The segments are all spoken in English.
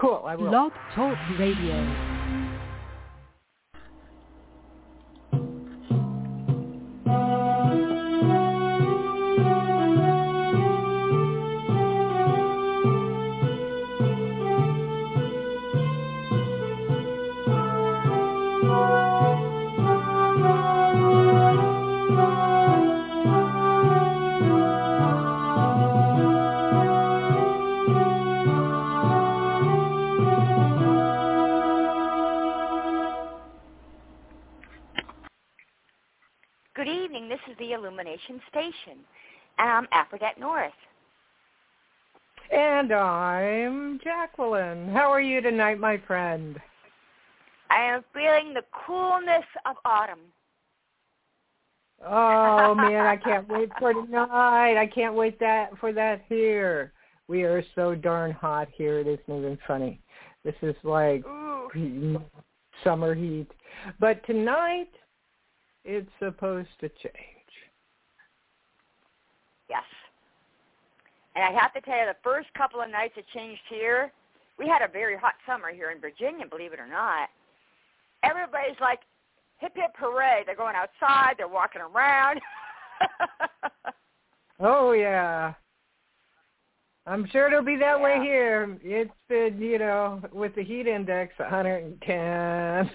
Cool, I will. Blog Talk Radio. This is the Illumination Station, and I'm Aphrodite Norris. And I'm Jacqueline. How are you tonight, my friend? I am feeling the coolness of autumn. Oh, man, I can't wait for tonight. I can't wait for that here. We are so darn hot here, it isn't even funny. This is like summer heat. But tonight, it's supposed to change. Yes. And I have to tell you, the first couple of nights it changed here, we had a very hot summer here in Virginia, believe it or not. Everybody's like, hip, hip, hooray. They're going outside. They're walking around. Oh, yeah. I'm sure it'll be that way here. It's been, with the heat index, 110.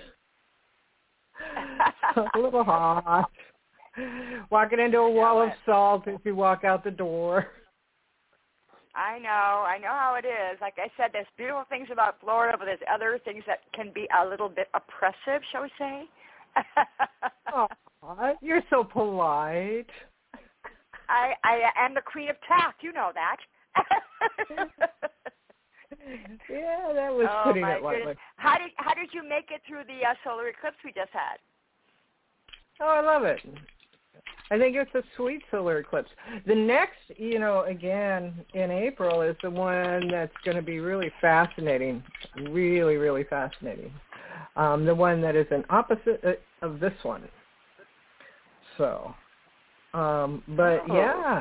A little hot. Walking into a wall of salt as you walk out the door. I know how it is. Like I said, there's beautiful things about Florida, but there's other things that can be a little bit oppressive, shall we say? Oh, you're so polite. I am the queen of tact. You know that. Yeah, that was putting it lightly. How did you make it through the solar eclipse we just had? Oh, I love it. I think it's a sweet solar eclipse. The next, again, in April is the one that's going to be really fascinating, really, really fascinating. The one that is an opposite of this one. So, yeah.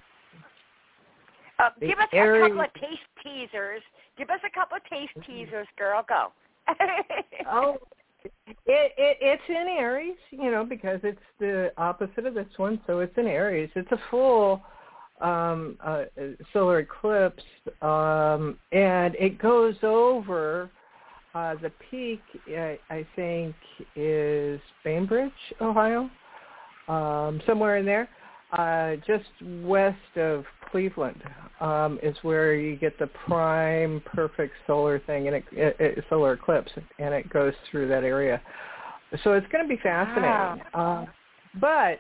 Give us a couple of taste teasers. Give us a couple of taste teasers, girl. Go. Oh, it's in Aries, because it's the opposite of this one, so it's in Aries. It's a full solar eclipse, and it goes over the peak, I think, is Bainbridge, Ohio, somewhere in there. Just west of Cleveland is where you get the prime perfect solar thing, and solar eclipse, and it goes through that area. So it's going to be fascinating. Wow. But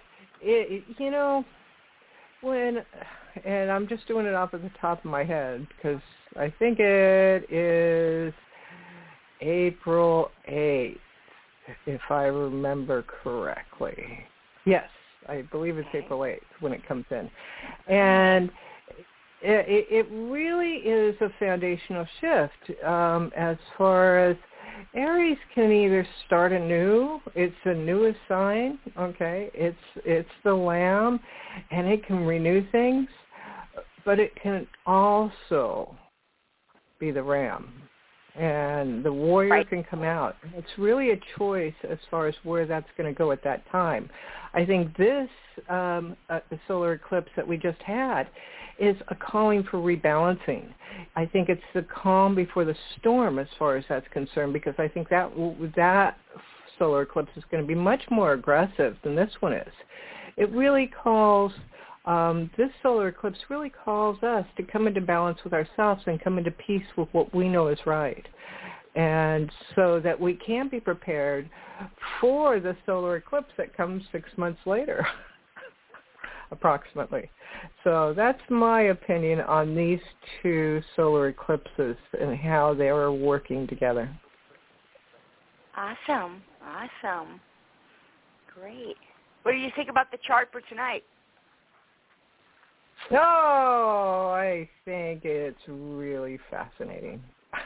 and I'm just doing it off of the top of my head because I think it is April 8th, if I remember correctly. Yes. I believe it's April 8th when it comes in. And it really is a foundational shift as far as Aries can either start anew. It's the newest sign, okay? It's the Lamb, and it can renew things, but it can also be the Ram. And the warrior can come out. It's really a choice as far as where that's going to go at that time. I think this solar eclipse that we just had is a calling for rebalancing. I think it's the calm before the storm as far as that's concerned, because I think that solar eclipse is going to be much more aggressive than this one is. It really calls... this solar eclipse really calls us to come into balance with ourselves and come into peace with what we know is right. And so that we can be prepared for the solar eclipse that comes 6 months later, approximately. So that's my opinion on these two solar eclipses and how they are working together. Awesome. Great. What do you think about the chart for tonight? Oh, I think it's really fascinating.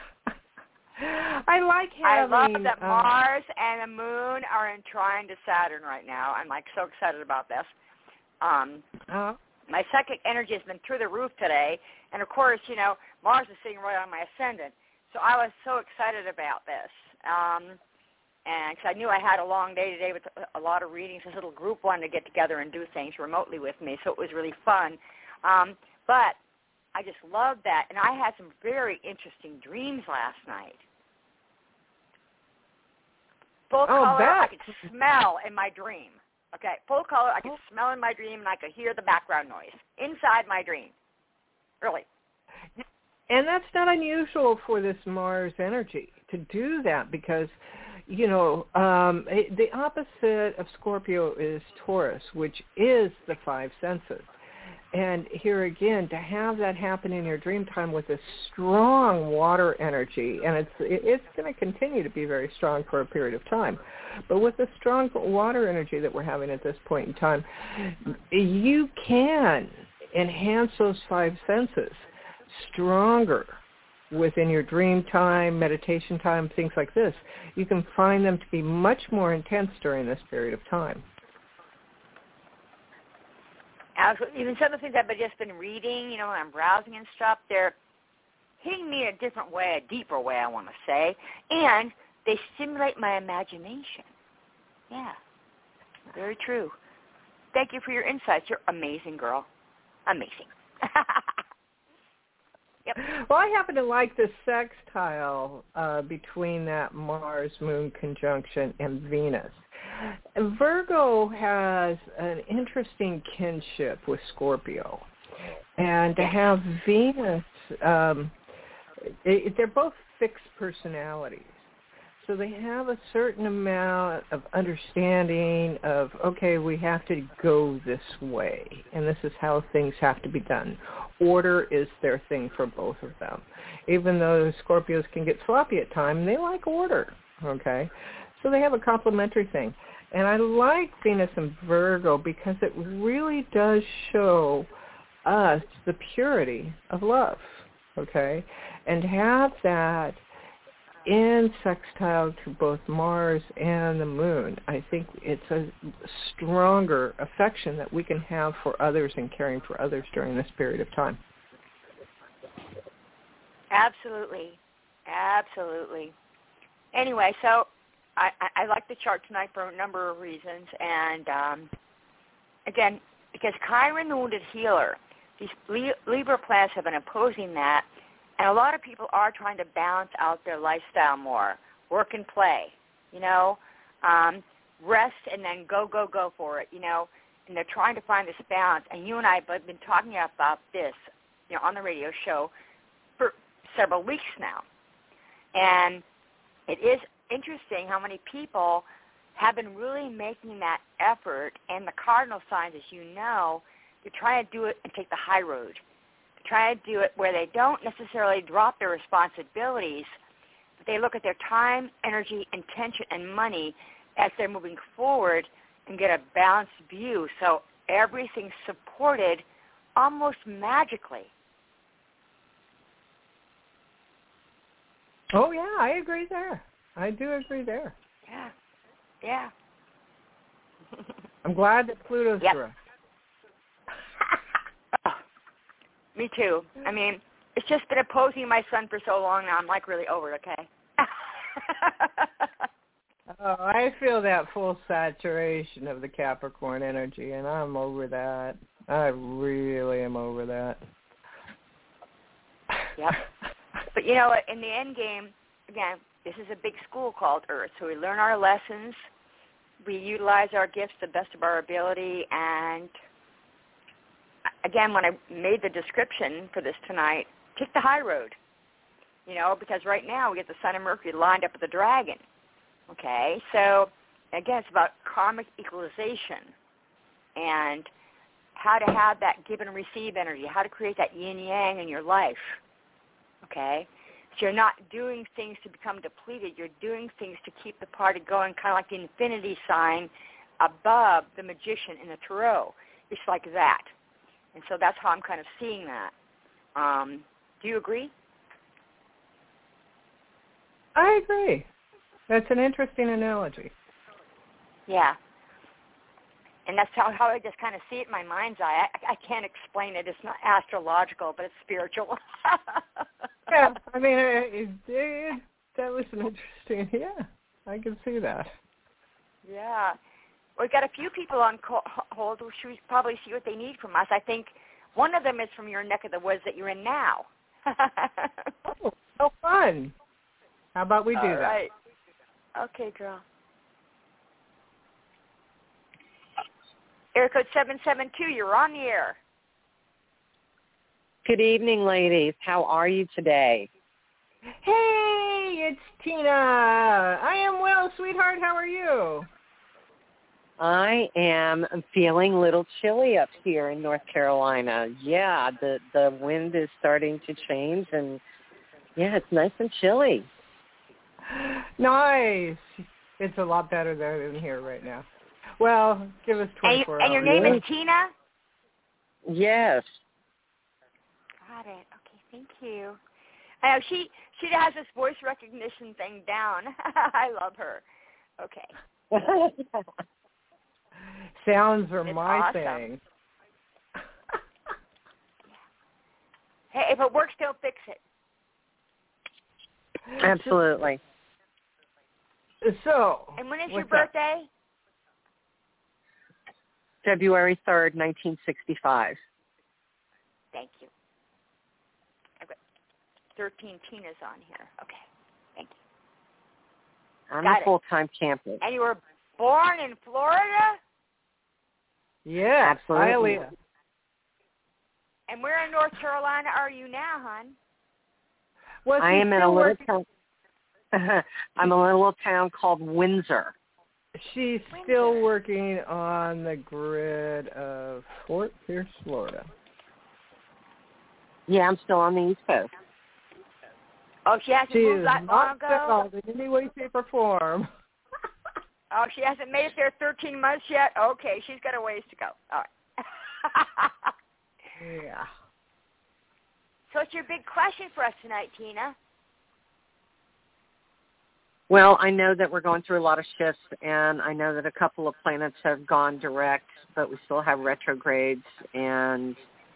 I love that Mars and the Moon are in trine to Saturn right now. I'm so excited about this. My psychic energy has been through the roof today, and of course, Mars is sitting right on my ascendant. So I was so excited about this. And because I knew I had a long day today with a lot of readings, this little group wanted to get together and do things remotely with me, so it was really fun. But I just loved that, and I had some very interesting dreams last night. Full color, I could smell in my dream. Okay, full color, I could smell in my dream, and I could hear the background noise inside my dream. Really. And that's not unusual for this Mars energy to do that because, you know, the opposite of Scorpio is Taurus, which is the five senses. And here again, to have that happen in your dream time with a strong water energy, and it's going to continue to be very strong for a period of time, but with the strong water energy that we're having at this point in time, you can enhance those five senses stronger within your dream time, meditation time, things like this. You can find them to be much more intense during this period of time. Absolutely. Even some of the things I've just been reading, you know, when I'm browsing and stuff, they're hitting me in a different way, a deeper way, I want to say, and they stimulate my imagination. Yeah, very true. Thank you for your insights. You're amazing, girl. Amazing. Yep. Well, I happen to like the sextile between that Mars-Moon conjunction and Venus. Virgo has an interesting kinship with Scorpio. And to have Venus, they're both fixed personalities. So they have a certain amount of understanding of, okay, we have to go this way, and this is how things have to be done. Order is their thing for both of them. Even though Scorpios can get sloppy at times, they like order, okay? So they have a complementary thing. And I like Venus and Virgo because it really does show us the purity of love, okay? And to have that in sextile to both Mars and the Moon, I think it's a stronger affection that we can have for others and caring for others during this period of time. Absolutely. Absolutely. Anyway, so I like the chart tonight for a number of reasons. And, again, because Chiron, the Wounded Healer, these Libra planets have been opposing that. And a lot of people are trying to balance out their lifestyle more, work and play, you know, rest and then go for it, you know, and they're trying to find this balance. And you and I have been talking about this, you know, on the radio show for several weeks now. And it is interesting how many people have been really making that effort, and the cardinal signs, as you know, to try to do it and take the high road. Try to do it where they don't necessarily drop their responsibilities, but they look at their time, energy, intention, and money as they're moving forward and get a balanced view. So everything's supported almost magically. Oh, yeah, I agree there. I do agree there. Yeah. Yeah. I'm glad that Pluto's direct. Me too. I mean, it's just been opposing my son for so long now. I'm like really over it, okay? Oh, I feel that full saturation of the Capricorn energy, and I'm over that. I really am over that. Yep. But you know what? In the end game, again, this is a big school called Earth, so we learn our lessons, we utilize our gifts to the best of our ability, and again, when I made the description for this tonight, take the high road, you know, because right now we get the Sun and Mercury lined up with the Dragon, okay? So, again, it's about karmic equalization and how to have that give and receive energy, how to create that yin-yang in your life, okay? So you're not doing things to become depleted. You're doing things to keep the party going, kind of like the infinity sign above the magician in the tarot. It's like that. And so that's how I'm kind of seeing that. Do you agree? I agree. That's an interesting analogy. Yeah. And that's how I just kind of see it in my mind's eye. I can't explain it. It's not astrological, but it's spiritual. Yeah, I mean, that was an interesting. Yeah, I can see that. Yeah. We've got a few people on hold who should probably see what they need from us. I think one of them is from your neck of the woods that you're in now. Oh, so fun. How about we do that? All right. Okay, girl. Area code 772, you're on the air. Good evening, ladies. How are you today? Hey, it's Tina. I am well, sweetheart. How are you? I am feeling a little chilly up here in North Carolina. Yeah, the wind is starting to change, and yeah, it's nice and chilly. Nice. It's a lot better there than here right now. Well, give us 24 hours. And your name is Tina? Yes. Got it. Okay, thank you. I know she has this voice recognition thing down. I love her. Okay. Sounds are it's my awesome. thing. Hey, if it works, don't fix it. Absolutely. So, and when is your birthday? February 3rd, 1965. Thank you. I've got 13 Tinas on here. Okay. Thank you. I'm a full-time camper. And you were born in Florida? Yeah, absolutely. And where in North Carolina are you now, hon? Well, I am in a little town. I'm in a little town called Windsor. She's still working on the grid of Fort Pierce, Florida. Yeah, I'm still on the East Coast. Oh, she hasn't moved that long ago? She is not in any way, shape, or form. Oh, she hasn't made it there 13 months yet? Okay, she's got a ways to go. All right. Yeah. So what's your big question for us tonight, Tina? Well, I know that we're going through a lot of shifts, and I know that a couple of planets have gone direct, but we still have retrogrades. And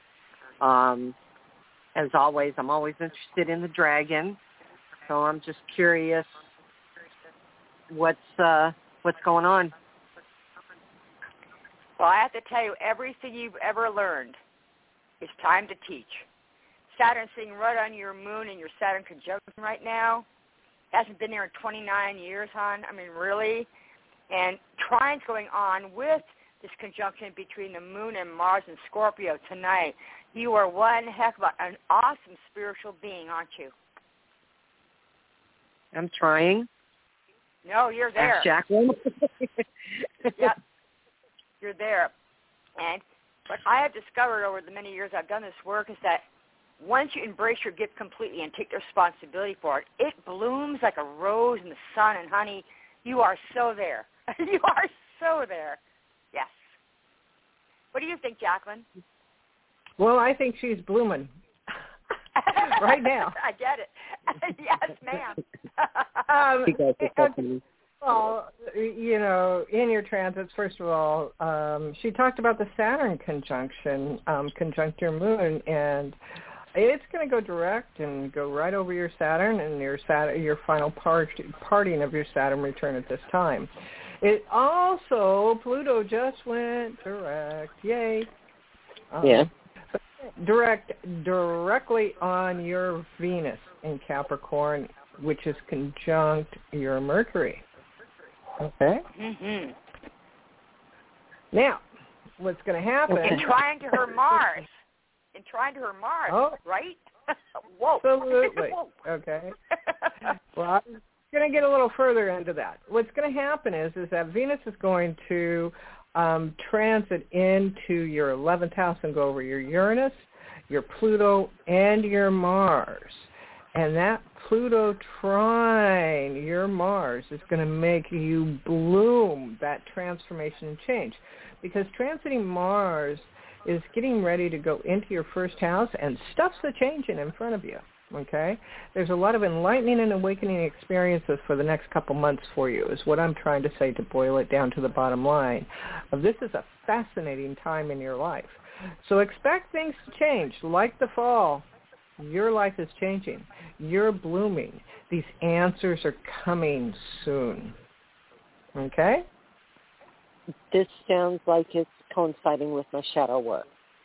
as always, I'm always interested in the dragon. So I'm just curious what's going on. Well, I have to tell you, everything you've ever learned, it's time to teach. Saturn's sitting right on your moon in your Saturn conjunction right now. Hasn't been there in 29 years, hon. I mean, really. And trine's going on with this conjunction between the moon and Mars and Scorpio tonight. You are one heck of an awesome spiritual being, aren't you? I'm trying. No, you're there. Ask Jacqueline. Yep. You're there. And what I have discovered over the many years I've done this work is that once you embrace your gift completely and take the responsibility for it, it blooms like a rose in the sun. And, honey, you are so there. You are so there. Yes. What do you think, Jacqueline? Well, I think she's blooming right now. I get it. Yes, ma'am. Well, you know, in your transits, first of all, she talked about the Saturn conjunction, conjunct your moon, and it's going to go direct and go right over your Saturn and your final parting of your Saturn return at this time. It also, Pluto just went direct. Yay. Yeah. Directly on your Venus in Capricorn, which is conjunct your Mercury. Okay? Mm-hmm. Now, what's going to happen... And trying to her Mars. Oh, right? Whoa. Absolutely. Okay. Well, I'm going to get a little further into that. What's going to happen is that Venus is going to transit into your 11th house and go over your Uranus, your Pluto, and your Mars. And that Pluto trine, your Mars, is going to make you bloom, that transformation and change. Because transiting Mars is getting ready to go into your first house, and stuff's a-changing in front of you, okay? There's a lot of enlightening and awakening experiences for the next couple months for you, is what I'm trying to say to boil it down to the bottom line. This is a fascinating time in your life. So expect things to change, like the fall. Your life is changing. You're blooming. These answers are coming soon. Okay? This sounds like it's coinciding with my shadow work.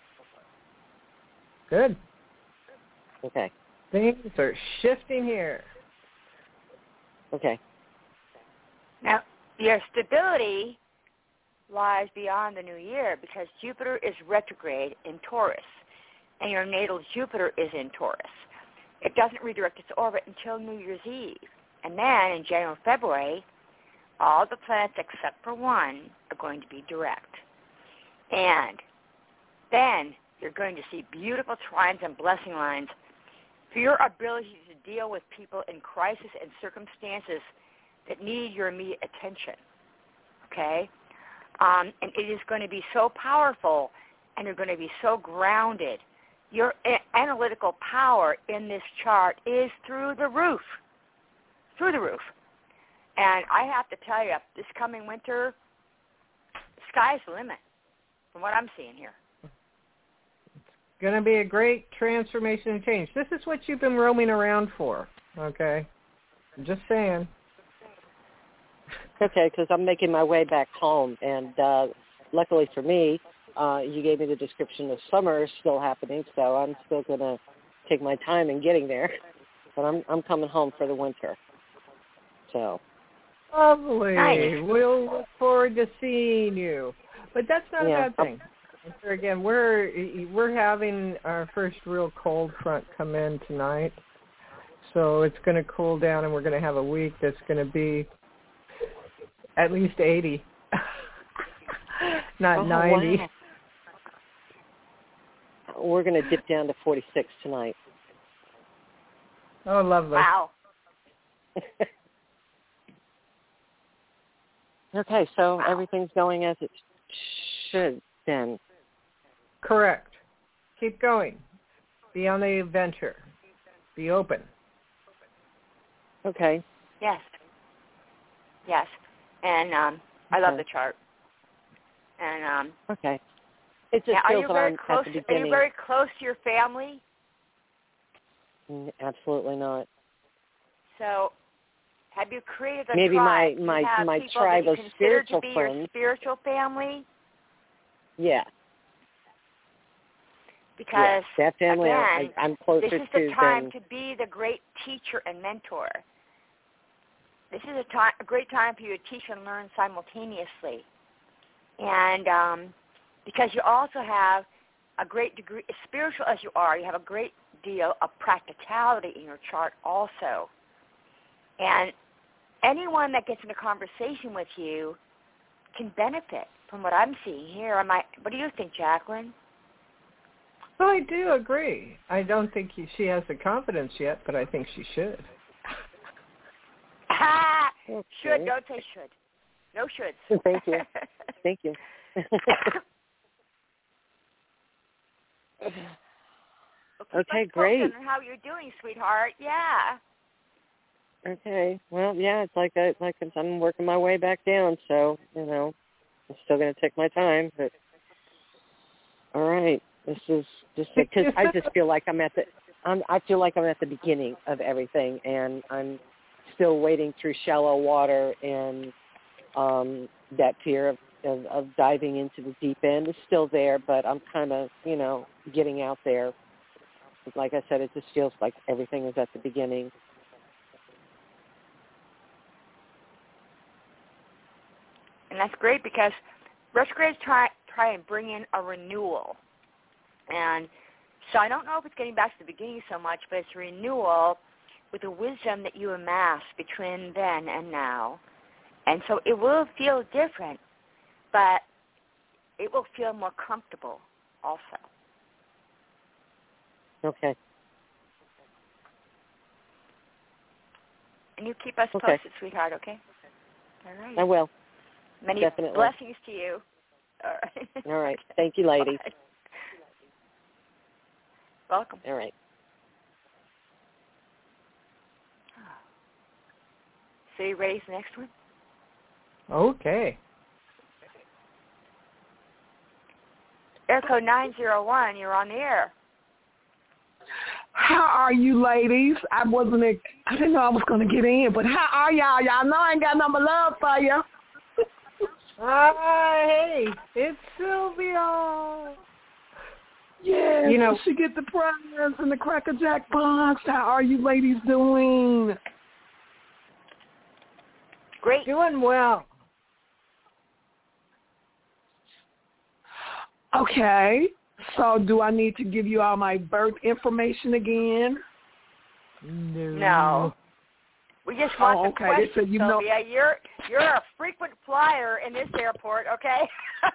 Good. Okay. Things are shifting here. Okay. Now, your stability lies beyond the new year because Jupiter is retrograde in Taurus, and your natal Jupiter is in Taurus. It doesn't redirect its orbit until New Year's Eve. And then in January, February, all the planets except for one are going to be direct. And then you're going to see beautiful trines and blessing lines for your ability to deal with people in crisis and circumstances that need your immediate attention. Okay? And it is going to be so powerful, and you're going to be so grounded. Your analytical power in this chart is through the roof. Through the roof. And I have to tell you, this coming winter, sky's the limit from what I'm seeing here. It's going to be a great transformation and change. This is what you've been roaming around for, okay? I'm just saying. Okay, because I'm making my way back home, and luckily for me, you gave me the description of summer still happening, so I'm still going to take my time in getting there. But I'm coming home for the winter. So. Lovely. Nice. We'll look forward to seeing you. But that's not a bad thing. Again, we're having our first real cold front come in tonight, so it's going to cool down, and we're going to have a week that's going to be at least 80, not 90. Wow. We're going to dip down to 46 tonight. Oh, lovely. Wow. Okay, so everything's going as it should then. Correct. Keep going. Be on the adventure. Be open. Okay. Yes. Yes. And I love the chart. And okay. It just are feels you that very I'm close? at the Are beginning. you very close to your family? Absolutely not. So, have you created a Maybe tribe? my you have my people tribe that you of consider spiritual to be friends. your spiritual family? Yeah. Because that family again, I'm closer this is the time than... to be the great teacher and mentor. This is a great time for you to teach and learn simultaneously. And because you also have a great degree, as spiritual as you are, you have a great deal of practicality in your chart also. And anyone that gets in a conversation with you can benefit from what I'm seeing here. What do you think, Jacqueline? Well, I do agree. I don't think she has the confidence yet, but I think she should. Okay. Should, don't say should. No shoulds. Thank you. Thank you. Okay, great. On how you're doing, sweetheart. Yeah. Okay. Well, yeah, it's like I'm working my way back down, so, I'm still going to take my time, but all right. This is just because I just feel like I'm at the beginning of everything, and I'm still wading through shallow water, and that fear of diving into the deep end is still there, but I'm kind of, getting out there. Like I said, it just feels like everything is at the beginning. And that's great because retrogrades try and bring in a renewal. And so I don't know if it's getting back to the beginning so much, but it's renewal with the wisdom that you amass between then and now. And so it will feel different, but it will feel more comfortable also. Okay. And you keep us posted, sweetheart, okay? All right. I will. Many Definitely. blessings to you. All right. All right. Thank you, ladies. Okay. Welcome. All right. So you ready for the next one? Okay. Air code 901, you're on the air. How are you, ladies? I didn't know I was going to get in, but how are y'all? Y'all know I ain't got no more love for you. Hey, it's Sylvia. Yeah, you know, she get the prize and the Cracker Jack box. How are you ladies doing? Great. Doing well. Okay, so do I need to give you all my birth information again? No. We just want the question, so you know. Sylvia. You're a frequent flyer in this airport, okay?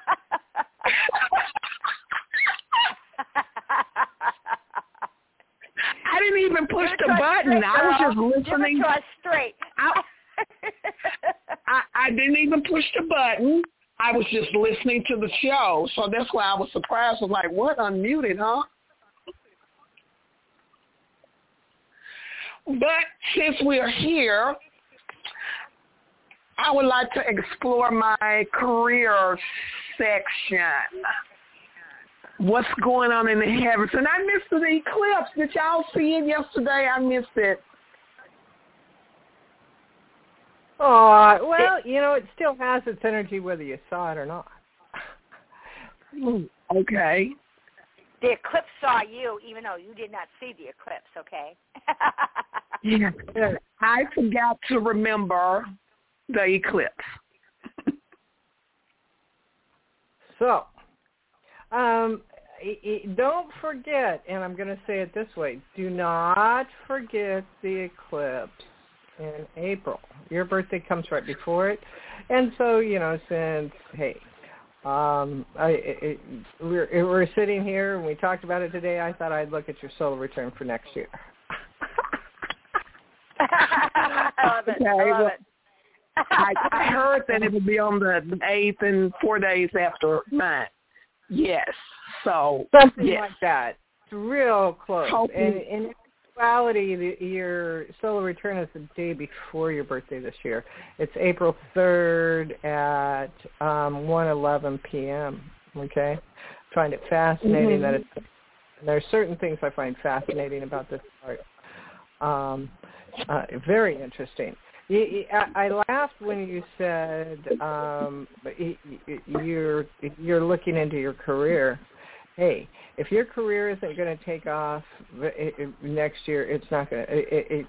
I didn't even push the button. I was just listening. Give it to us straight. I didn't even push the button. I was just listening to the show, so that's why I was surprised. I was like, what, unmuted, huh? But since we're here, I would like to explore my career section. What's going on in the heavens? And I missed the eclipse. Did y'all see it yesterday? I missed it. Oh, well, you know, it still has its energy whether you saw it or not. Okay. The eclipse saw you, even though you did not see the eclipse, okay? Yeah. I forgot to remember the eclipse. So, don't forget, and I'm going to say it this way, do not forget the eclipse in April. Your birthday comes right before it. And so, you know, since, hey, we're sitting here and we talked about it today, I thought I'd look at your solar return for next year. I love it. I love it. I heard that it would be on the 8th and 4 days after mine. Yes. So something yes. like that. It's real close. And in actuality, your solar return is the day before your birthday this year. It's April 3rd at 1:11 p.m. Okay? I find it fascinating that it's. And there are certain things I find fascinating about this part. Very interesting. I laughed when you said you're looking into your career. Hey, if your career isn't going to take off next year, it's not going to.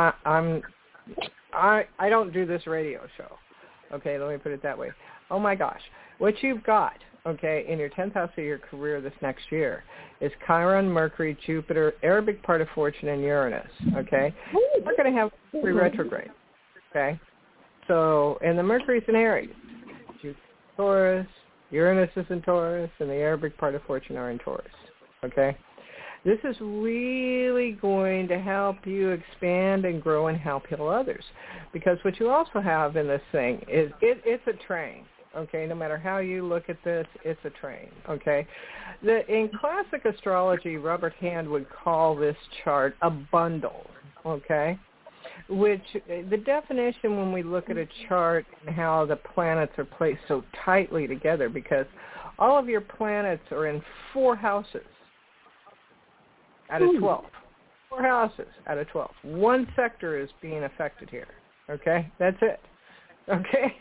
I don't do this radio show. Okay, let me put it that way. Oh my gosh, what you've got, okay, in your 10th house of your career this next year is Chiron, Mercury, Jupiter, Arabic part of fortune, and Uranus. Okay, we're going to have Mercury retrograde. Okay, so, and the Mercury's in Aries, Jupiter, Taurus, Uranus is in Taurus, and the Arabic part of fortune are in Taurus. Okay, this is really going to help you expand and grow and help heal others, because what you also have in this thing is it's a train. Okay, no matter how you look at this, it's a train. Okay, in classic astrology, Robert Hand would call this chart a bundle. Okay. Which the definition when we look at a chart and how the planets are placed so tightly together, because all of your planets are in 4 houses out of 12. 4 houses out of 12. One sector is being affected here. Okay? That's it. Okay?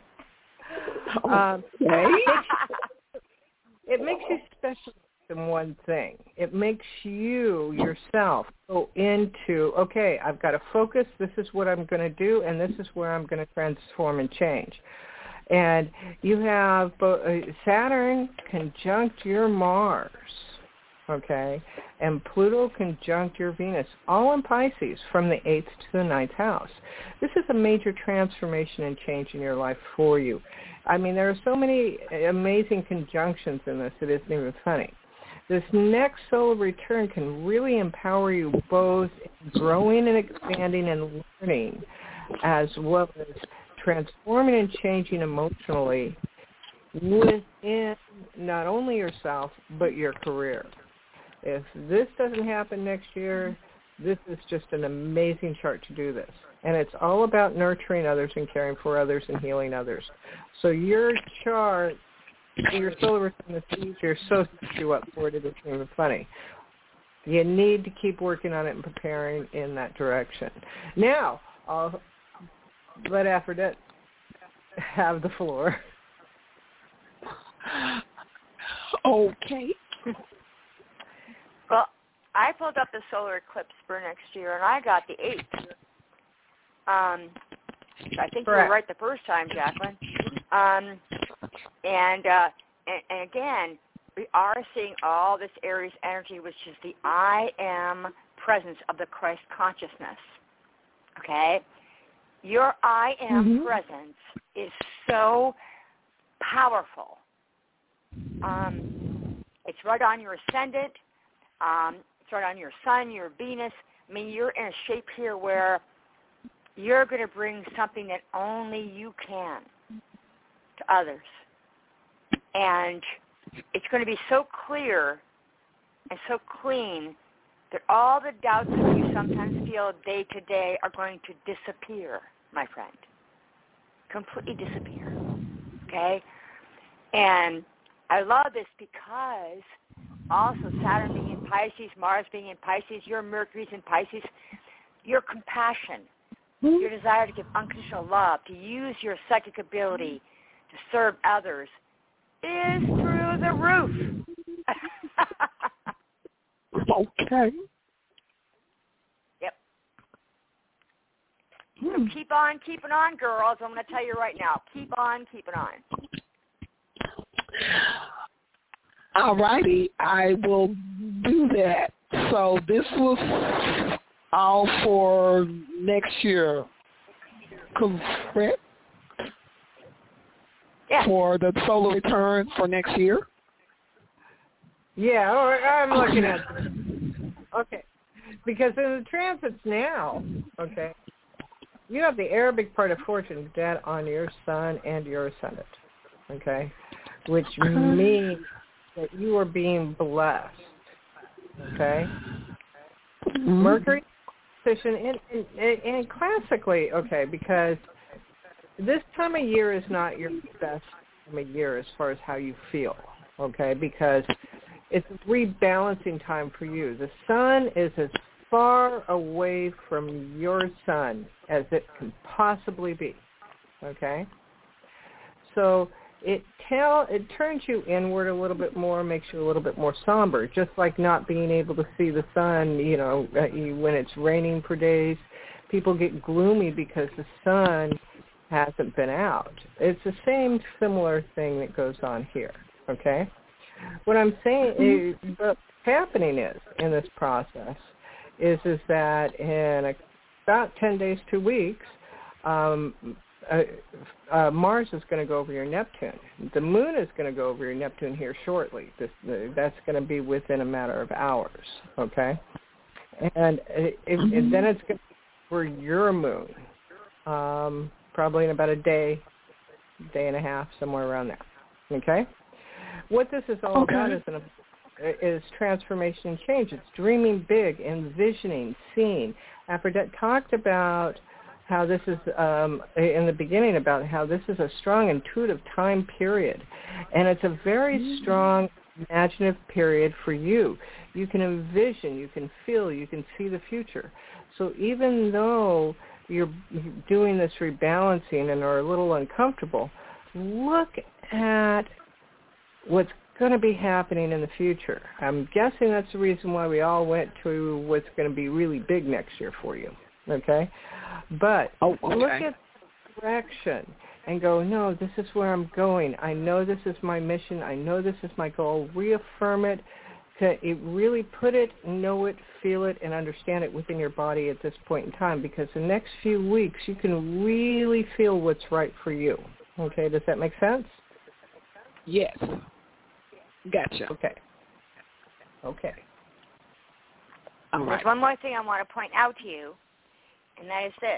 It makes you special in one thing. It makes you yourself go into, okay, I've got to focus, this is what I'm going to do, and this is where I'm going to transform and change. And you have Saturn conjunct your Mars, okay, and Pluto conjunct your Venus, all in Pisces from the 8th to the 9th house. This is a major transformation and change in your life for you. I mean, there are so many amazing conjunctions in this, it isn't even funny. This next solar return can really empower you both in growing and expanding and learning, as well as transforming and changing emotionally within not only yourself, but your career. If this doesn't happen next year, this is just an amazing chart to do this. And it's all about nurturing others and caring for others and healing others. So your chart, your solar return this year so sets you up for it. It's even funny. You need to keep working on it and preparing in that direction. Now, I'll let Aphrodite have the floor. Okay. Well, I pulled up the solar eclipse for next year, and I got the 8th. I think Correct. you were right the first time, Jacqueline. And again, we are seeing all this Aries energy, which is the I am presence of the Christ consciousness. Okay? Your I am presence is so powerful. It's right on your ascendant. It's right on your sun, your Venus. I mean, you're in a shape here where you're going to bring something that only you can to others. And it's going to be so clear and so clean that all the doubts that you sometimes feel day to day are going to disappear, my friend. Completely disappear. Okay? And I love this because also Saturn being in Pisces, Mars being in Pisces, your Mercury's in Pisces, your compassion, your desire to give unconditional love, to use your psychic ability to serve others is through the roof. Okay. Yep. So keep on keeping on, girls. I'm going to tell you right now. Keep on keeping on. All righty. I will do that. So this was all for next year, correct? Yeah. For the solar return for next year? Yeah, I'm looking at this. Okay. Because in the transits now, okay, you have the Arabic part of fortune dead on your sun and your ascendant, okay, which means that you are being blessed, okay? Mercury position, and classically, okay, because this time of year is not your best time of year as far as how you feel, okay, because it's a rebalancing time for you. The sun is as far away from your sun as it can possibly be, okay? So it turns you inward a little bit more, makes you a little bit more somber, just like not being able to see the sun, you know, when it's raining for days. People get gloomy because the sun hasn't been out. It's the same similar thing that goes on here, okay? What I'm saying is, what's happening is, in this process, is that in about 10 days, 2 weeks, Mars is going to go over your Neptune. The moon is going to go over your Neptune here shortly. That's going to be within a matter of hours, okay? And then it's going to be for your moon, probably in about a day and a half, somewhere around there, okay? What this is all about is transformation and change. It's dreaming big, envisioning, seeing. Aphrodite talked about how this is, in the beginning, about how this is a strong intuitive time period. And it's a very strong imaginative period for you. You can envision, you can feel, you can see the future. So even though you're doing this rebalancing and are a little uncomfortable, look at what's going to be happening in the future. I'm guessing that's the reason why we all went to what's going to be really big next year for you, okay? But look at the direction and go, no, this is where I'm going. I know this is my mission. I know this is my goal. Reaffirm it. Really put it, know it, feel it, and understand it within your body at this point in time, because the next few weeks you can really feel what's right for you. Okay, does that make sense? Yes. Gotcha. Okay. All right. There's one more thing I want to point out to you, and that is this,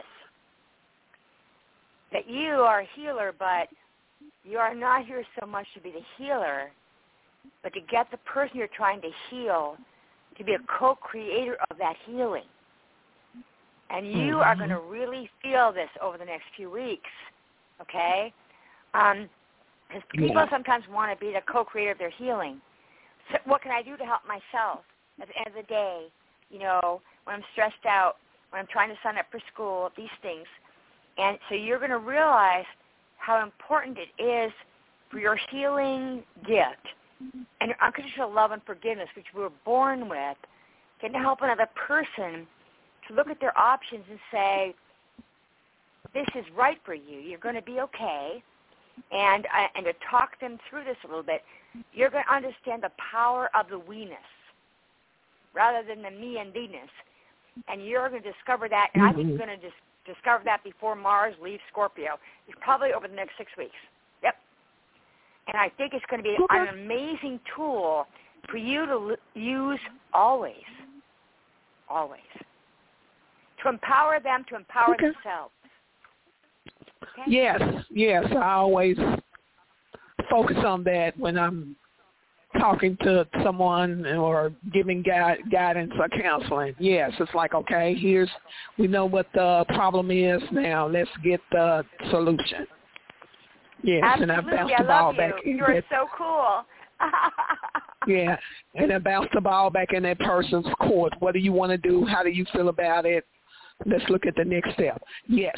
that you are a healer, but you are not here so much to be the healer, but to get the person you're trying to heal to be a co-creator of that healing. And you are going to really feel this over the next few weeks, okay? Because people sometimes want to be the co-creator of their healing. So what can I do to help myself? at the end of the day, you know, when I'm stressed out, when I'm trying to sign up for school, these things. And so you're going to realize how important it is for your healing gift and your unconditional love and forgiveness, which we were born with, to help another person to look at their options and say, this is right for you. You're going to be okay. And to talk them through this a little bit, you're going to understand the power of the we-ness rather than the me and thee-ness. And you're going to discover that, and I think you're going to discover that before Mars leaves Scorpio. It's probably over the next 6 weeks. Yep. And I think it's going to be an amazing tool for you to use always, always, to empower them to empower themselves. Okay? Yes, I always focus on that when I'm talking to someone or giving guidance or counseling. Yes, it's like, okay, we know what the problem is now. Let's get the solution. Yes, absolutely. And I bounce the ball back. You're so cool. Yeah, and I bounce the ball back in that person's court. What do you want to do? How do you feel about it? Let's look at the next step. Yes.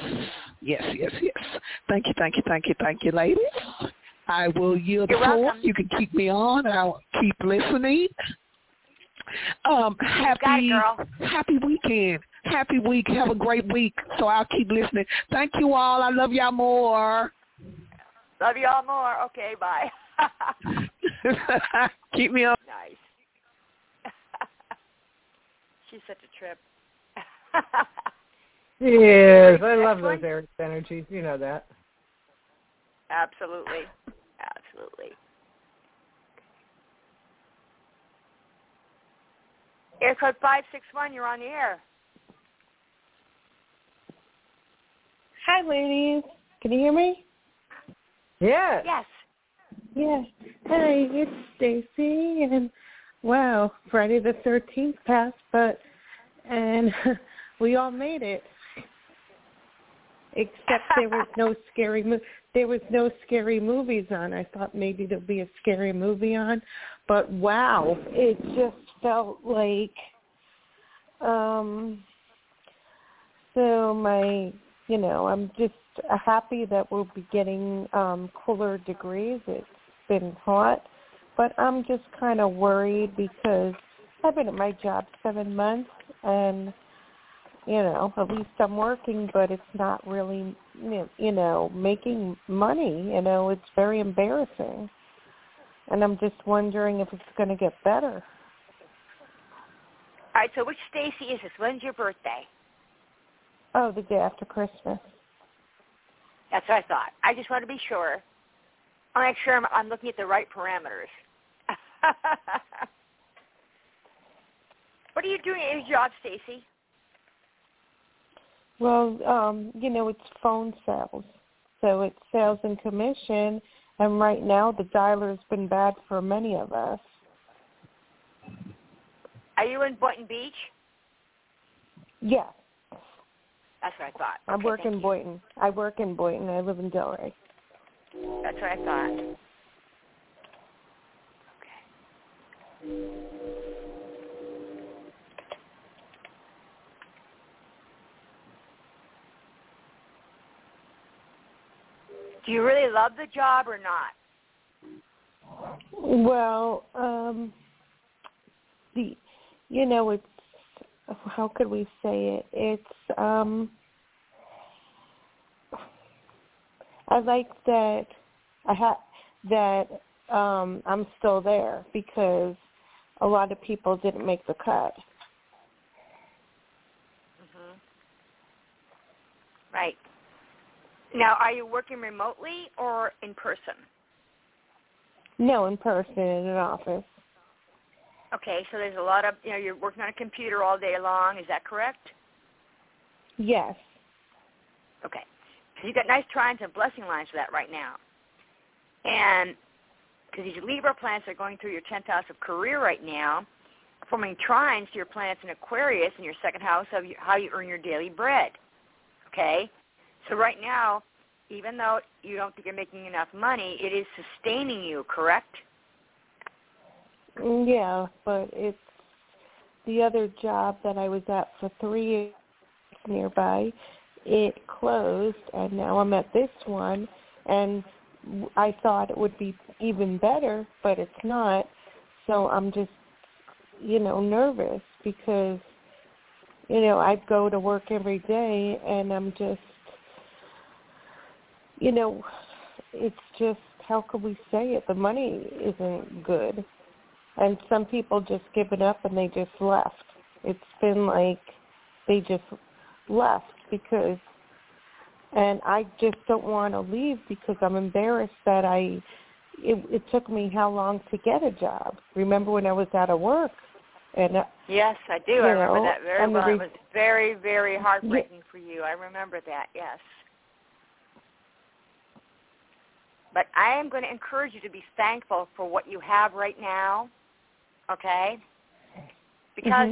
Thank you, ladies. I will yield the floor. You can keep me on. I'll keep listening. Happy weekend. Happy week. Have a great week. So I'll keep listening. Thank you all. I love y'all more. Love y'all more. Okay, bye. Keep me on. Nice. She's such a trip. Yes, I love those Eric energies. You know that. Absolutely. Air code 561, you're on the air. Hi, ladies. Can you hear me? Yes. Yes. Hey, it's Stacy, and wow, Friday the 13th passed, and we all made it. Except there was no scary movies on. I thought maybe there'd be a scary movie on, but wow, it just felt like I'm just happy that we'll be getting cooler degrees. It's been hot, but I'm just kind of worried because I've been at my job 7 months, and at least I'm working, but it's not really, making money. It's very embarrassing. And I'm just wondering if it's going to get better. All right, so which Stacy is this? When's your birthday? Oh, the day after Christmas. That's what I thought. I just want to be sure. I'll make sure I'm looking at the right parameters. What are you doing at your job, Stacy? Well, it's phone sales. So it's sales and commission, and right now the dialer's been bad for many of us. Are you in Boynton Beach? Yes. That's what I thought. I work in Boynton. I live in Delray. That's what I thought. Okay. Do you really love the job or not? Well, it's, how could we say it? It's, I like that I'm still there because a lot of people didn't make the cut. Mm-hmm. Right. Now, are you working remotely or in person? No, in person in an office. Okay, so there's a lot of, you're working on a computer all day long. Is that correct? Yes. Okay. So you've got nice trines and blessing lines for that right now. And because these Libra planets are going through your 10th house of career right now, forming trines to your planets in Aquarius in your second house of how you earn your daily bread. Okay? So right now, even though you don't think you're making enough money, it is sustaining you, correct? Yeah, but the other job that I was at for 3 years nearby, it closed, and now I'm at this one, and I thought it would be even better, but it's not. So I'm just, nervous because, I go to work every day, and I'm just, it's just, how could we say it? The money isn't good. And some people just give it up and they just left. It's been like they just left and I just don't want to leave because I'm embarrassed that it took me how long to get a job. Remember when I was out of work? And yes, I do. I remember that very well. It was very, very heartbreaking for you. I remember that, yes. But I am going to encourage you to be thankful for what you have right now, okay? Because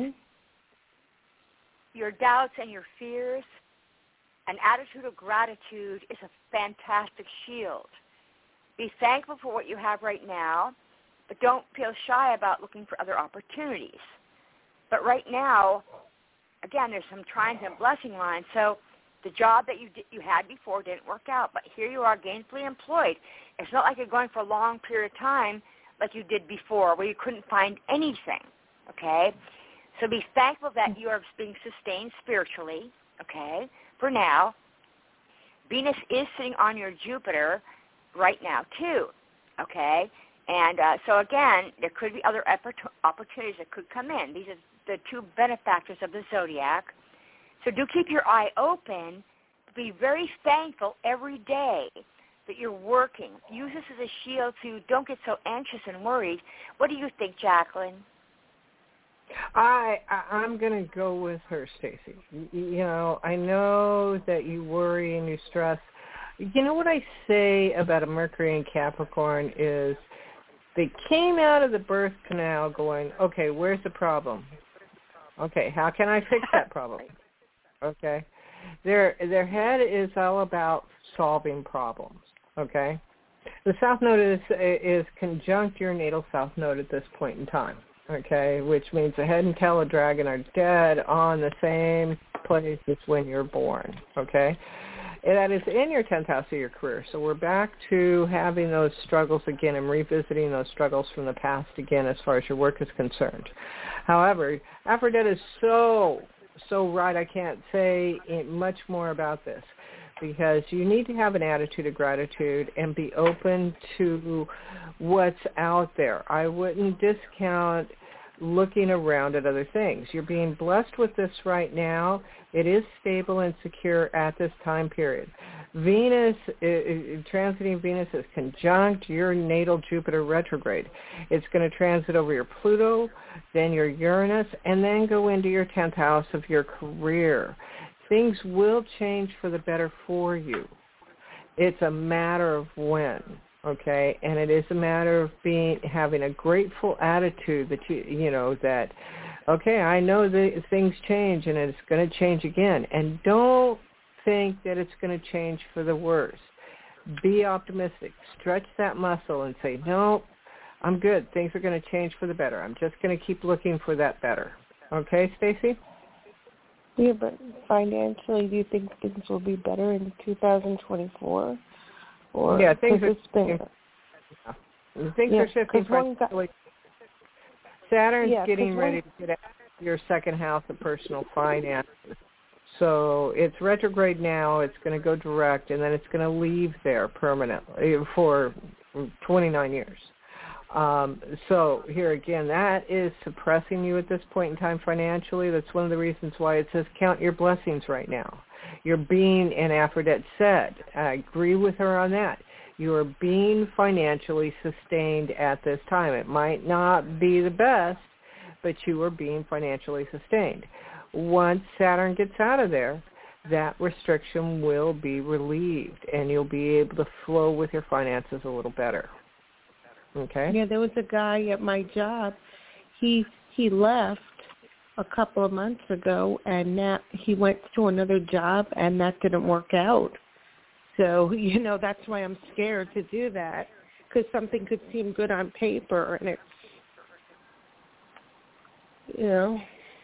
your doubts and your fears, an attitude of gratitude is a fantastic shield. Be thankful for what you have right now, but don't feel shy about looking for other opportunities. But right now, again, there's some trials and blessing lines. So the job that you had before didn't work out, but here you are gainfully employed. It's not like you're going for a long period of time like you did before where you couldn't find anything, okay? So be thankful that you are being sustained spiritually, okay, for now. Venus is sitting on your Jupiter right now, too, okay? And so, again, there could be other opportunities that could come in. These are the two benefactors of the zodiac. So do keep your eye open. Be very thankful every day that you're working. Use this as a shield to don't get so anxious and worried. What do you think, Jacqueline? I'm going to go with her, Stacy. I know that you worry and you stress. You know what I say about a Mercury in Capricorn is they came out of the birth canal going, okay, where's the problem? Okay, how can I fix that problem? Okay. Their head is all about solving problems, okay? The South Node is conjunct your natal South Node at this point in time, okay, which means the head and tail of dragon are dead on the same place as when you're born, okay? And that is in your 10th house of your career. So we're back to having those struggles again and revisiting those struggles from the past again as far as your work is concerned. However, Aphrodite is so right. I can't say much more about this because you need to have an attitude of gratitude and be open to what's out there. I wouldn't discount looking around at other things. You're being blessed with this right now. It is stable and secure at this time period. Venus, transiting Venus is conjunct your natal Jupiter retrograde. It's going to transit over your Pluto, then your Uranus, and then go into your 10th house of your career. Things will change for the better for you. It's a matter of when. Okay, and it is a matter of having a grateful attitude that that, okay, I know that things change and it's going to change again. And don't think that it's going to change for the worse. Be optimistic. Stretch that muscle and say, no, I'm good. Things are going to change for the better. I'm just going to keep looking for that better. Okay, Stacy? Yeah, but financially, do you think things will be better in 2024? Or yeah, things are shifting financially. Saturn's getting ready to get out of your second house of personal finances. So it's retrograde now. It's going to go direct, and then it's going to leave there permanently for 29 years. So here again, that is suppressing you at this point in time financially. That's one of the reasons why it says count your blessings right now. You're being, and Aphrodite said, I agree with her on that, you are being financially sustained at this time. It might not be the best, but you are being financially sustained. Once Saturn gets out of there, that restriction will be relieved, and you'll be able to flow with your finances a little better. Okay? Yeah, there was a guy at my job. He left a couple of months ago, and now he went to another job, and that didn't work out. So, that's why I'm scared to do that, because something could seem good on paper, and it's,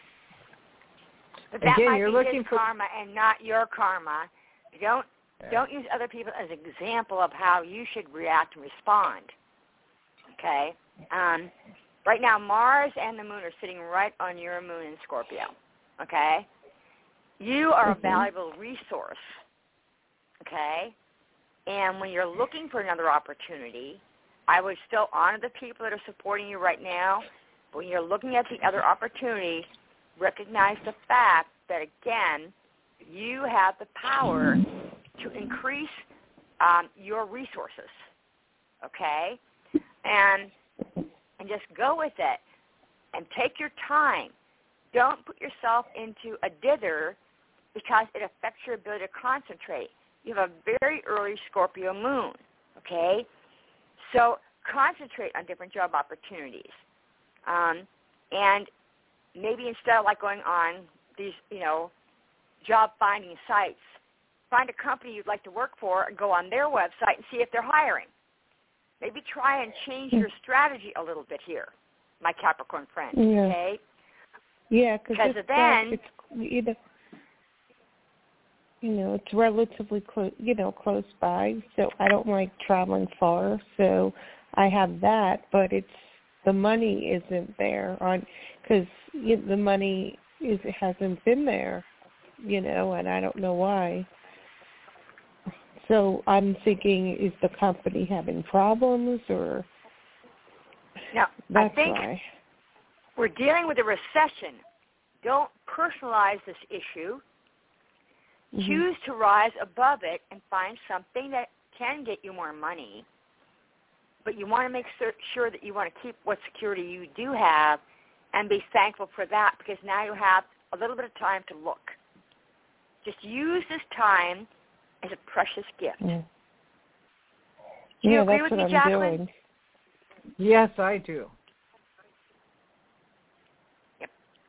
But that Again, might you're be looking his for karma and not your karma. Don't use other people as an example of how you should react and respond. Okay? Right now, Mars and the moon are sitting right on your moon in Scorpio. Okay? You are a valuable resource. Okay? And when you're looking for another opportunity, I would still honor the people that are supporting you right now. But when you're looking at the other opportunity, recognize the fact that, again, you have the power to increase your resources, okay? And just go with it and take your time. Don't put yourself into a dither because it affects your ability to concentrate. You have a very early Scorpio moon, okay? So concentrate on different job opportunities. And maybe instead of like going on these, job finding sites, find a company you'd like to work for and go on their website and see if they're hiring. Maybe try and change your strategy a little bit here, my Capricorn friend, okay? Yeah, because then it's relatively close by, so I don't like traveling far, so I have that, but the money isn't there because the money hasn't been there, and I don't know why. So I'm thinking, is the company having problems or? No, that's I think why. We're dealing with a recession. Don't personalize this issue. Mm-hmm. Choose to rise above it and find something that can get you more money. But you want to make sure that you want to keep what security you do have and be thankful for that because now you have a little bit of time to look. Just use this time as a precious gift. Yeah. Do you agree that's with what me, Jacqueline? Doing. Yes, I do. Yep.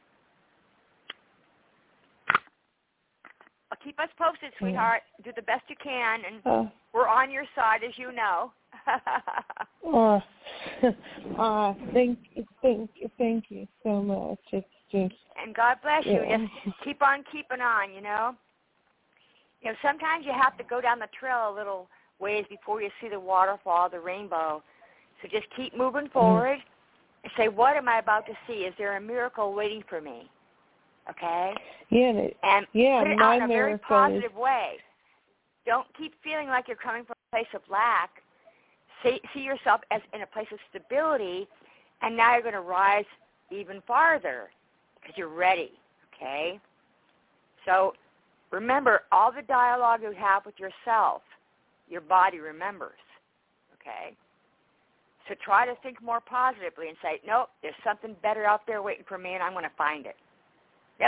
Well, keep us posted, sweetheart. Do the best you can, and we're on your side, as you know. Thank you so much. It's just. And God bless you. Just keep on keeping on. Sometimes you have to go down the trail a little ways before you see the waterfall, the rainbow. So just keep moving forward and say, what am I about to see? Is there a miracle waiting for me? Okay? And put it out in a very positive way. Don't keep feeling like you're coming from a place of lack. See yourself as in a place of stability, and now you're going to rise even farther because you're ready, okay? So remember, all the dialogue you have with yourself, your body remembers, okay? So try to think more positively and say, nope, there's something better out there waiting for me, and I'm going to find it. Yep.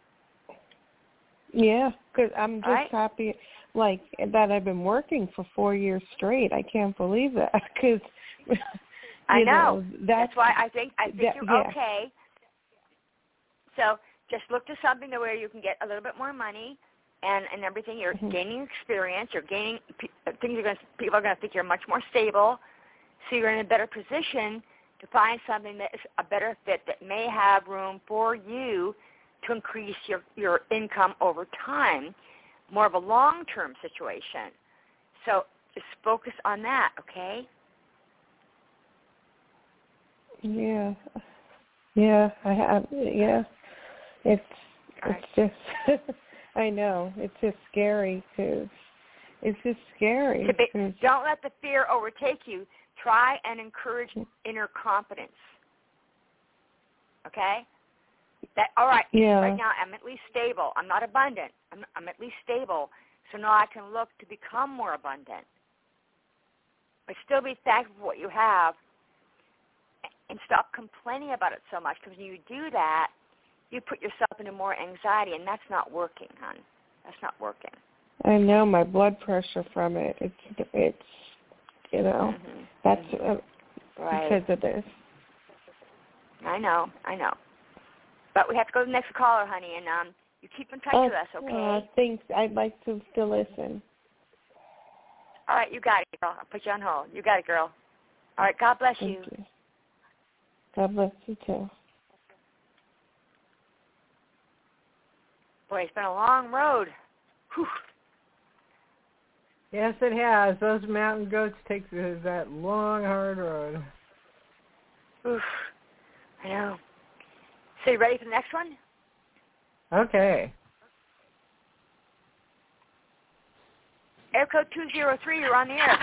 Yeah, because I'm just happy, that I've been working for 4 years straight. I can't believe that, because I know. That's why I think you're okay. So just look to something where you can get a little bit more money and everything. You're gaining experience. You're gaining people are going to think you're much more stable. So you're in a better position to find something that is a better fit that may have room for you to increase your income over time, more of a long-term situation. So just focus on that, okay? Yeah, I have. Yeah, it's just. I know it's just scary too. It's just scary. Don't let the fear overtake you. Try and encourage inner confidence. Okay? All right. Yeah. Right now, I'm at least stable. I'm not abundant. I'm at least stable. So now I can look to become more abundant. But still be thankful for what you have and stop complaining about it so much, because when you do that, you put yourself into more anxiety, and that's not working, hon. That's not working. I know my blood pressure from it. It's that's because of this. I know. But we have to go to the next caller, honey, and you keep in touch with us, okay? Thanks. I'd like to still listen. All right, you got it, girl. I'll put you on hold. You got it, girl. All right, God bless you. Thank you. God bless you, too. Boy, it's been a long road. Whew. Yes, it has. Those mountain goats take that long, hard road. Oof. I know. So you ready for the next one? Okay. Air code 203, you're on the air.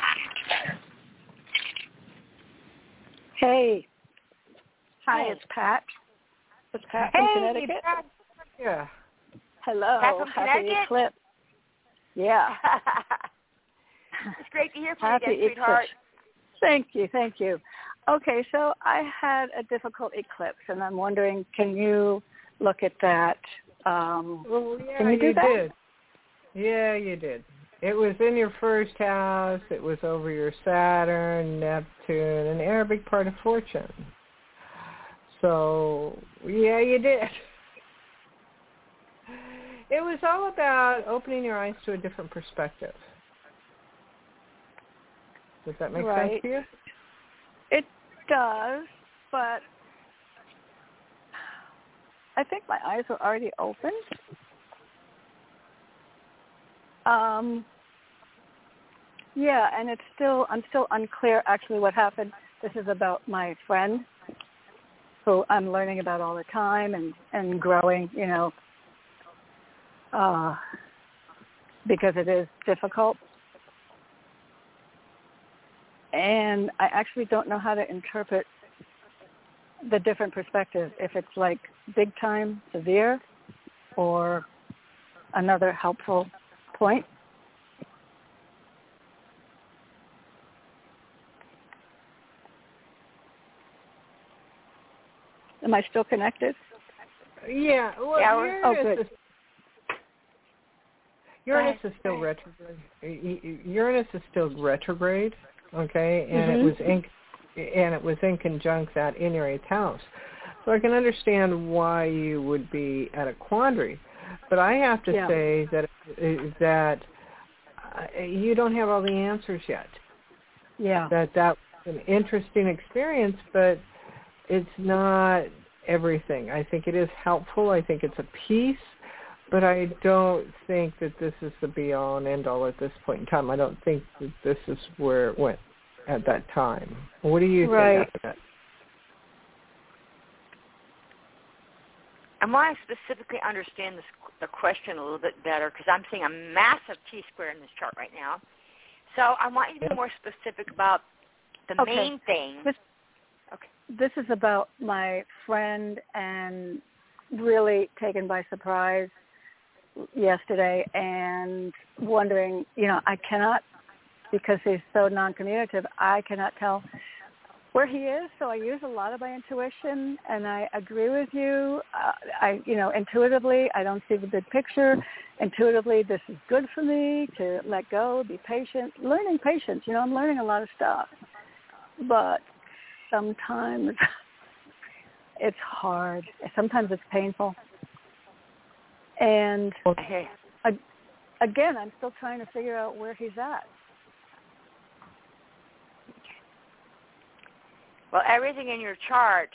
Hey. Hi, Hey. it's Pat. It's Pat Hey, from Connecticut. Pat. Yeah. Hello. Pat from Happy Connecticut? eclipse. Yeah. It's great to hear from Happy you again, sweetheart. eclipse. Thank you. Okay, so I had a difficult eclipse, and I'm wondering, can you look at that? Well, yeah, can you do that? did. Yeah, you did. It was in your first house. It was over your Saturn, Neptune, an Arabic part of fortune. So, yeah, you did. It was all about opening your eyes to a different perspective. Does that make sense to you? It does, but I think my eyes are already open. Yeah, and I'm still unclear actually what happened. This is about my friend who I'm learning about all the time and growing, because it is difficult. And I actually don't know how to interpret the different perspectives, if it's like big time, severe, or another helpful point. Am I still connected? Yeah. Well, Uranus is still retrograde. Uranus is still retrograde. Okay, and it was in conjunct that in your 8th house. So I can understand why you would be at a quandary, but I have to say that you don't have all the answers yet. Yeah. That was an interesting experience, but it's not everything. I think it is helpful. I think it's a piece, but I don't think that this is the be-all and end-all at this point in time. I don't think that this is where it went at that time. What do you think after that? I want to specifically understand the question a little bit better, because I'm seeing a massive T-square in this chart right now. So I want you to be more specific about the main thing. This is about my friend, and really taken by surprise yesterday, and wondering, I cannot, because he's so non-communicative, I cannot tell where he is. So I use a lot of my intuition, and I agree with you. Intuitively, I don't see the big picture. Intuitively, this is good for me to let go, be patient, learning patience. I'm learning a lot of stuff, but sometimes it's hard. Sometimes it's painful. And again, I'm still trying to figure out where he's at. Well, everything in your chart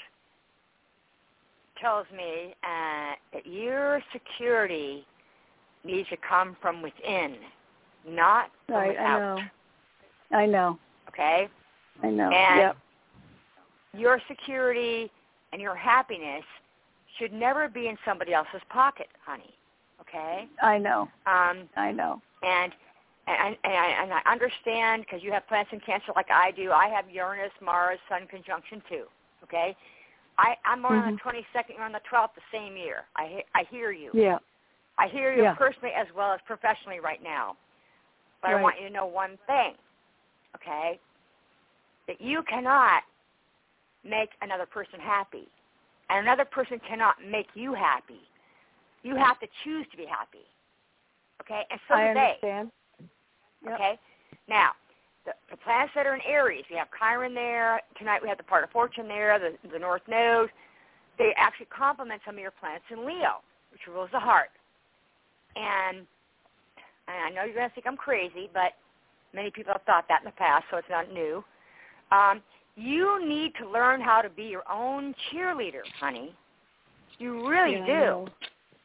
tells me that your security needs to come from within, not from without. I know. Okay? I know. And your security and your happiness should never be in somebody else's pocket, honey. Okay? I know. I know. And I understand, because you have planets in Cancer like I do. I have Uranus, Mars, Sun conjunction too. Okay? I'm born on the 22nd. You're on the 12th, the same year. I hear you. Yeah. I hear you personally as well as professionally right now. But I want you to know one thing. Okay? That you cannot make another person happy. And another person cannot make you happy. You have to choose to be happy. Okay? And so do they. I understand. Yep. Okay? Now, the planets that are in Aries, we have Chiron there. Tonight we have the part of fortune there, the North Node. They actually complement some of your planets in Leo, which rules the heart. And I know you're going to think I'm crazy, but many people have thought that in the past, so it's not new. You need to learn how to be your own cheerleader, honey. You really do.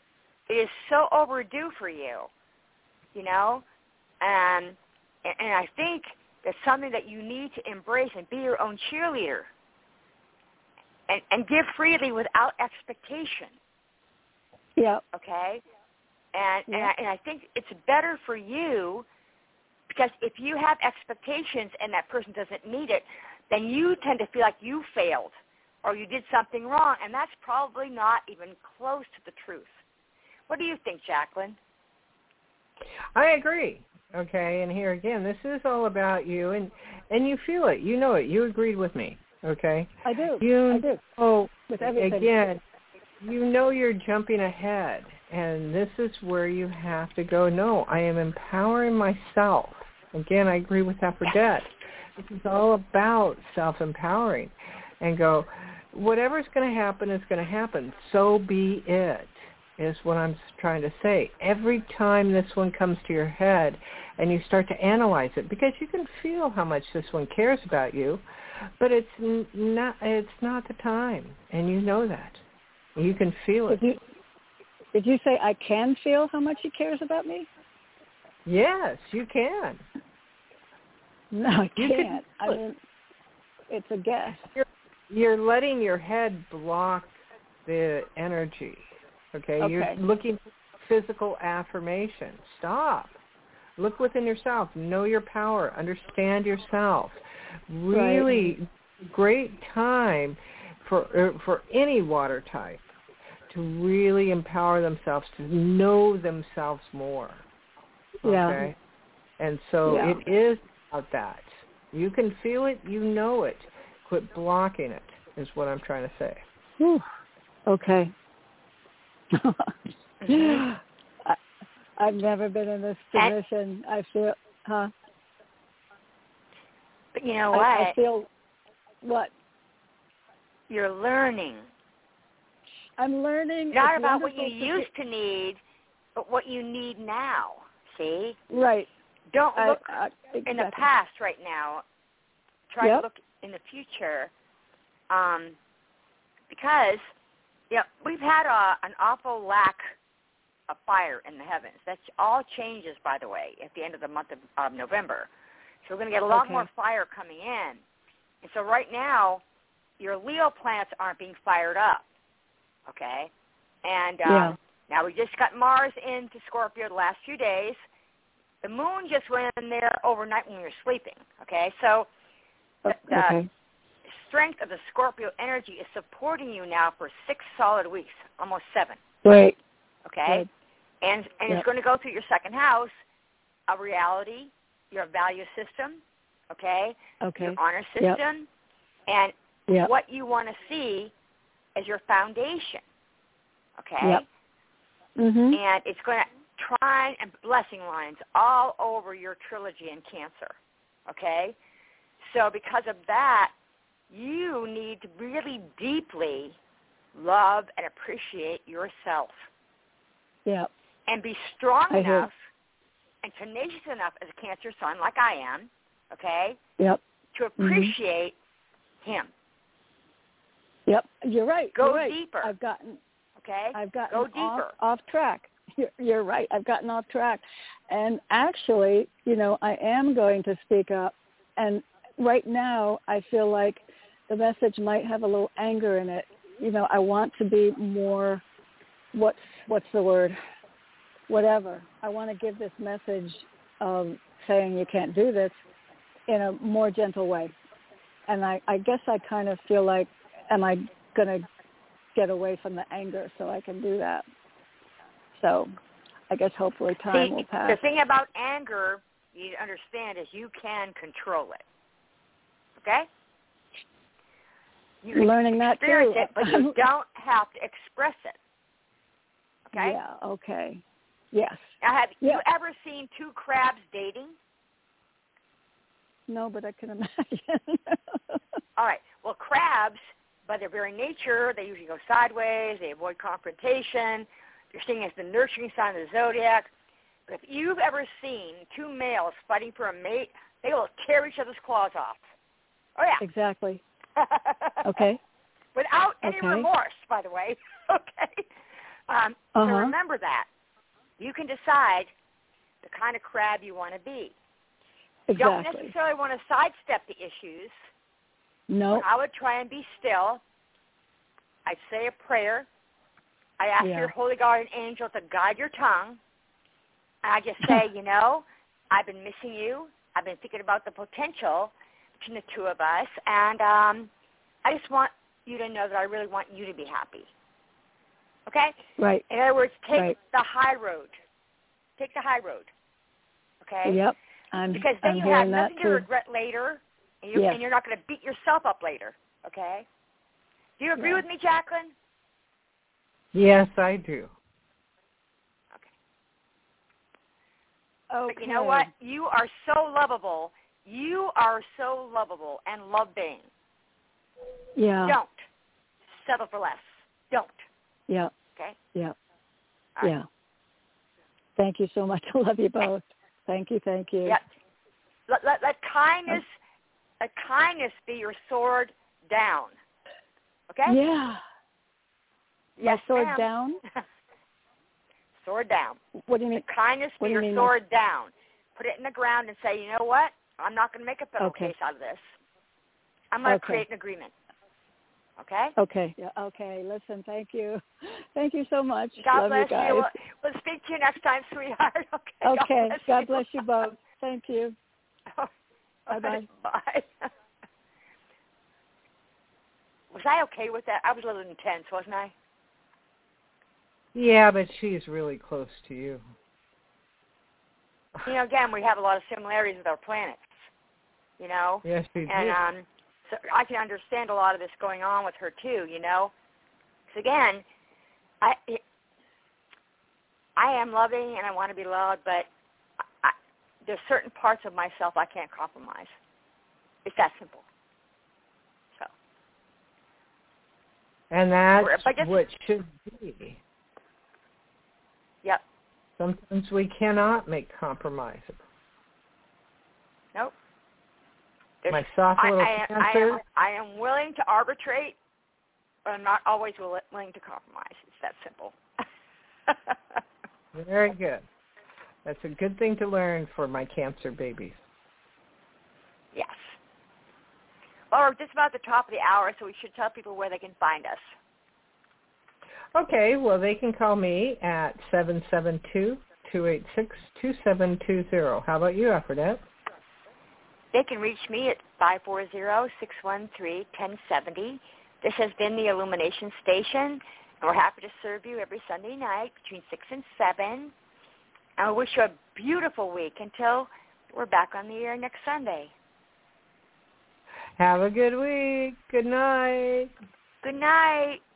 It is so overdue for you, you know, and I think that's something that you need to embrace and be your own cheerleader and give freely without expectation. Yeah. Okay? And I think it's better for you because if you have expectations and that person doesn't meet it, then you tend to feel like you failed or you did something wrong, and that's probably not even close to the truth. What do you think, Jacqueline? I agree. Okay, and here again, this is all about you, and you feel it. You know it. You agreed with me. Okay? I do. I do. Oh, with everything. Again, you know you're jumping ahead, and this is where you have to go, no, I am empowering myself. Again, I agree with that for Deb. This is all about self-empowering and go, whatever's going to happen is going to happen. So be it, is what I'm trying to say. Every time this one comes to your head and you start to analyze it, because you can feel how much this one cares about you, but it's not the time, and you know that. You can feel it. Did you say I can feel how much he cares about me? Yes, you can. No, I can't. I mean, it's a guess. You're letting your head block the energy. Okay? You're looking for physical affirmation. Stop. Look within yourself. Know your power. Understand yourself. Really great time for any water type to really empower themselves, to know themselves more. Okay? Yeah. And so it is about that. You can feel it. You know it. Quit blocking it is what I'm trying to say. Whew. Okay. I've never been in this position. I feel, But you know what? I feel what? You're learning. I'm learning. Not about what you used to need, but what you need now. See? Right. Don't look exactly. in the past right now. Try to look in the future. Because we've had an awful lack of fire in the heavens. That all changes, by the way, at the end of the month of November. So we're going to get a lot more fire coming in. And so right now, your Leo planets aren't being fired up. Okay? And now we just got Mars into Scorpio the last few days. The moon just went in there overnight when we were sleeping. Okay? So the strength of the Scorpio energy is supporting you now for 6 solid weeks, almost 7. Right. Okay? Right. And it's going to go through your second house, a reality, your value system, your honor system, and what you want to see as your foundation, And it's going to trine and blessing lines all over your trilogy in Cancer, So because of that, you need to really deeply love and appreciate yourself. Yeah. And be strong enough and tenacious enough as a Cancer sun, like I am, to appreciate him. Yep, you're right. Go deeper. I've gotten Go deeper. Off track. You're right. I've gotten off track. And actually, I am going to speak up. And right now, I feel like the message might have a little anger in it. I want to be more, what's the word? Whatever. I want to give this message of saying you can't do this in a more gentle way. And I guess I kind of feel like, am I going to get away from the anger so I can do that? So I guess hopefully time will pass. The thing about anger, you understand, is you can control it. Okay? You can learning that experience too. it, but you don't have to express it. Okay? Yeah, okay. Yes. Now, have you ever seen 2 crabs dating? No, but I can imagine. All right. Well, crabs, by their very nature, they usually go sideways. They avoid confrontation. They're seen as the nurturing sign of the zodiac. But if you've ever seen 2 males fighting for a mate, they will tear each other's claws off. Oh, yeah. Exactly. Okay. Without any remorse, by the way. Okay. So remember that. You can decide the kind of crab you want to be. Exactly. You don't necessarily want to sidestep the issues. No. I would try and be still. I'd say a prayer. I ask your holy guardian angel to guide your tongue. And I just say, I've been missing you. I've been thinking about the potential between the two of us. And I just want you to know that I really want you to be happy. Okay? Right. In other words, take the high road. Take the high road. Okay? Yep. Because then you have nothing to regret later, and you're not going to beat yourself up later. Okay? Do you agree with me, Jacqueline? Yes, I do. Okay. But you know what? You are so lovable. You are so lovable and loving. Yeah. Don't settle for less. Don't. Yeah. Okay? Yeah. Right. Yeah. Thank you so much. I love you both. Thank you. Yep. Let kindness be your sword down. Okay? Yeah. Yes, my sword ma'am. down? Sword down. What do you mean? Kindness be your sword down. Put it in the ground and say, you know what? I'm not going to make a federal case out of this. I'm going to create an agreement. Okay? Okay. Yeah. Okay. Listen, thank you. Thank you so much. God Love bless you guys. you. We'll speak to you next time, sweetheart. Okay. Okay. God bless you both. Thank you. Bye-bye. Bye. Was I okay with that? I was a little intense, wasn't I? Yeah, but she's really close to you. Again, we have a lot of similarities with our planets, Yes, we do. And so I can understand a lot of this going on with her, too, Because, again, I am loving and I want to be loved, but there's certain parts of myself I can't compromise. It's that simple. So. And that's what should be. Yep. Sometimes we cannot make compromises. Nope. My soft little cancer. I am willing to arbitrate, but I'm not always willing to compromise. It's that simple. Very good. That's a good thing to learn for my cancer babies. Yes. Well, we're just about at the top of the hour, so we should tell people where they can find us. Okay, well, they can call me at 772-286-2720. How about you, Aphrodite? They can reach me at 540-613-1070. This has been the Illumination Station, and we're happy to serve you every Sunday night between 6 and 7. And we wish you a beautiful week until we're back on the air next Sunday. Have a good week. Good night. Good night.